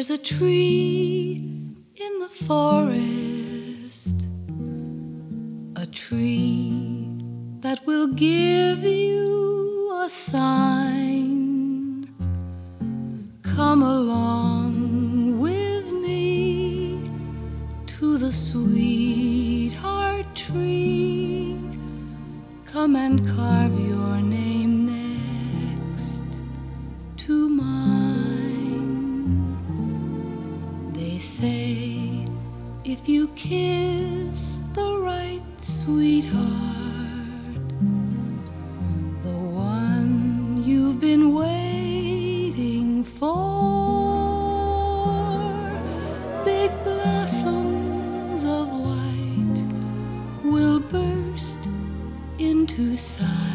There's a tree in the forest, a tree that will give you a sign. Come along with me to the sweetheart tree. Come and carve your name next to mine. They say if you kiss the right sweetheart, the one you've been waiting for, big blossoms of white will burst into sight.